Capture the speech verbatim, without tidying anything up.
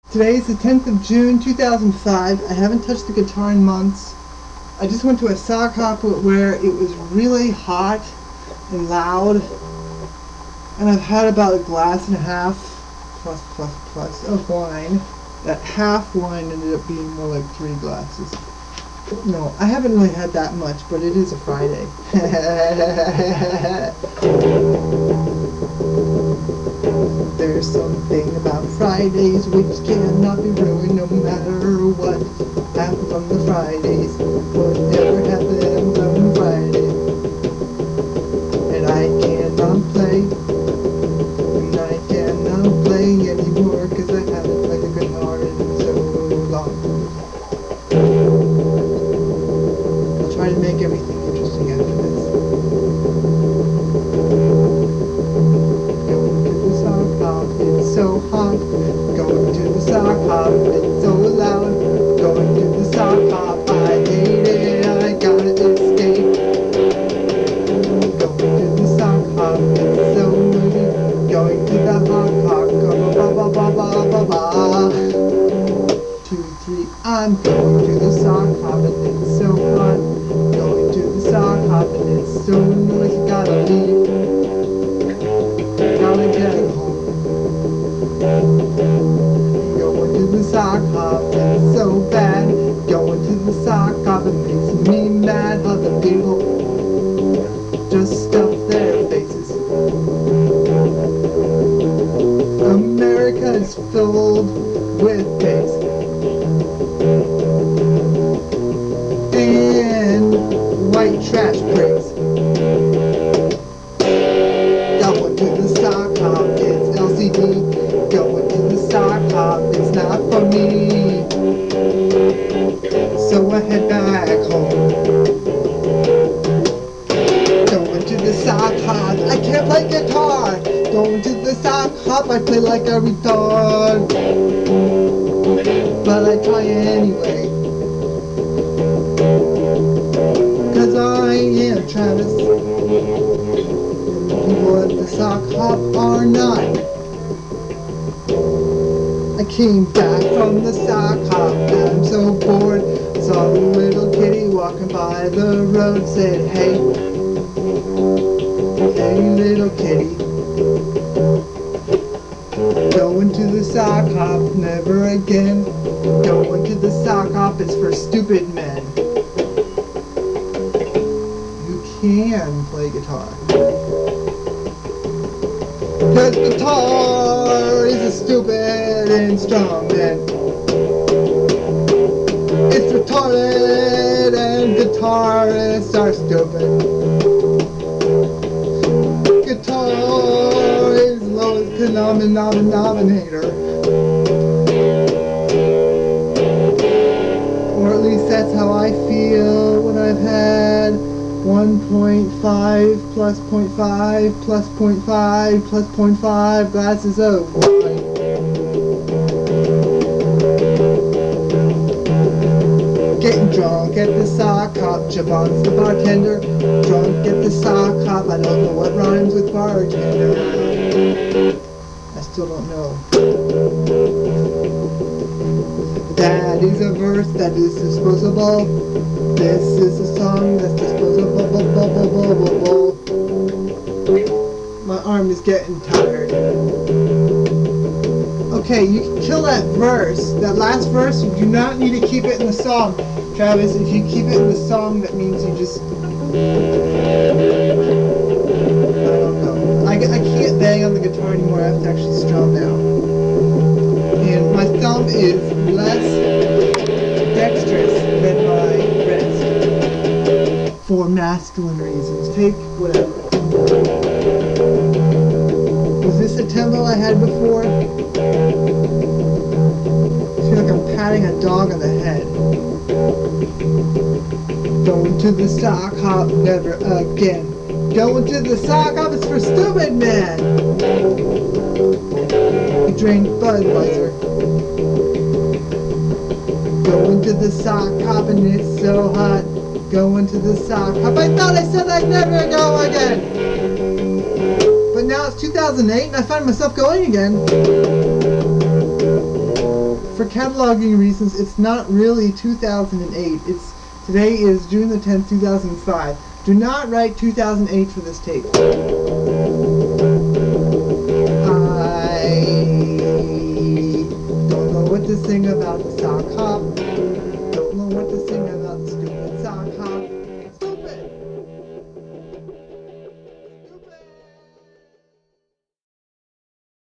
Today is the tenth of June two thousand five. I haven't touched the guitar in months. I just went to a sock hop where it was really hot and loud, and I've had about a glass and a half plus plus plus of wine. That half wine ended up being more like three glasses. No, I haven't really had that much, but it is a Friday. There's something about Fridays which cannot be ruined no matter what happens on the Fridays. Whatever happens on Friday. And I cannot play. And I cannot play anymore because I haven't played the guitar in so long. I'll try to make everything interesting after this. It's so hot, going to the sock hop, it's so loud, going to the sock hop, I hate it, I gotta escape. Going to the sock hop, it's so noisy, going to the hot hop, go ba ba ba ba ba ba. Two, three, I'm going to the sock hop and it's so hot, going to the sock hop and it's so noisy, gotta leave, gotta get home. Going to the sock hop, it's so bad. Going to the sock hop, it makes me mad. Other people just stuff their faces. America is filled with pigs and white trash prigs. Going to the sock hop, it's L C D. Going to the sock hop, it's not for me. So I head back home. Going to the sock hop, I can't play guitar. Going to the sock hop, I play like a retard. But I try anyway. Cause I am Travis. And the people at the sock hop are not. I came back from the sock hop, I'm so bored. Saw the little kitty walking by the road, said, hey, hey little kitty. Going to the sock hop, never again. Going to the sock hop is for stupid men who can play guitar. Cause guitar is a stupid instrument. It's retarded and guitarists are stupid. Guitar is lowest common denominator. Or at least that's how I feel when I've had one point five plus zero point five plus zero point five plus zero point five glasses of wine. Getting drunk at the sock hop, Javon's the bartender. Drunk at the sock hop, I don't know what rhymes with bartender. I still don't know. That is a verse that is disposable. This is a song that's disposable. My arm is getting tired. Okay, you can kill that verse. That last verse, you do not need to keep it in the song. Travis, if you keep it in the song, that means you just... I don't know. I, I can't bang on the guitar anymore. I have to actually strum now. And my thumb is less dexterous than my wrist. For masculine reasons. Take whatever. Was this a tempo I had before? I feel like I'm patting a dog on the head. Going to the sock hop, never again. Going to the sock hop, it's for stupid men. We drink Budweiser. Going to the sock hop and it's so hot. Going to the sock hop. I thought I said I'd never go again. But now it's two thousand eight and I find myself going again. for cataloging reasons, it's not really two thousand eight. It's today is June the tenth, two thousand five. Do not write two thousand eight for this tape. I don't know what to sing about the sock hop. Don't know what to sing about